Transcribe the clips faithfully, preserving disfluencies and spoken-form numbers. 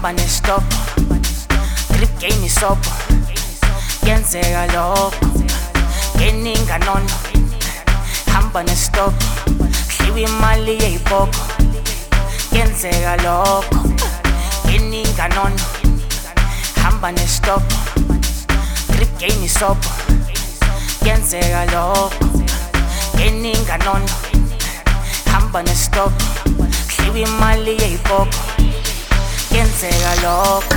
hamba nestop, grip game isobho, yenzeka lokho, geninga nono, hamba nestop, dliwa imali yeyibhoko, yenzeka lokho, geninga nono, hamba nestop, grip game isobho, yenzeka lokho, geninga nono, hamba nestop, dliwa imali yeyibhoko, yenzeka lokho.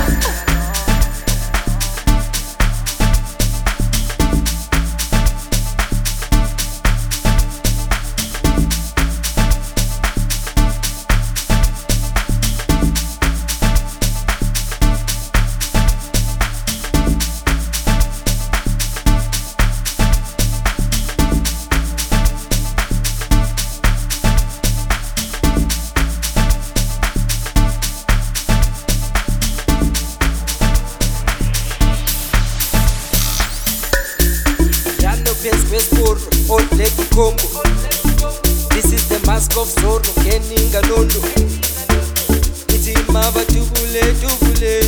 Old Lady Combo. This is the mask of Zorro, Geninga Nondo. Iti mava tubule tubule.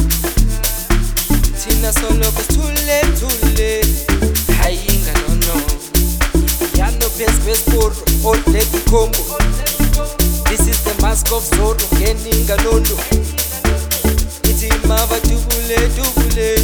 Tina solo cause tule tule. Hayinga no no. Yano pes pes porro, Old Lady Combo. This is the mask of Zorro, Geninga Nondo. Iti mava tubule tubule.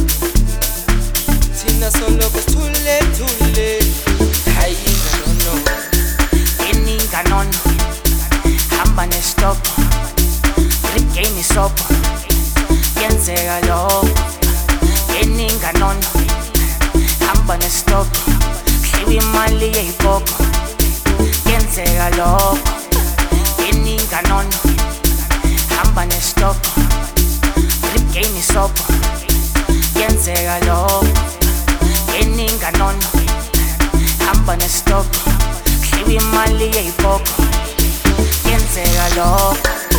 Tina solo cause tule tule. Hayinga nono, geninga nono, hamba nestop, grip game isobho, yenzeka lokho, geninga nono, hamba nestop, dliwa imali yeyibhoko, yenzeka lokho, geninga nono, hamba nestop, grip game isobho, yenzeka lokho, geninga nono, hamba nestop, dliwa imali yeyibhoko, yenzeka lokho.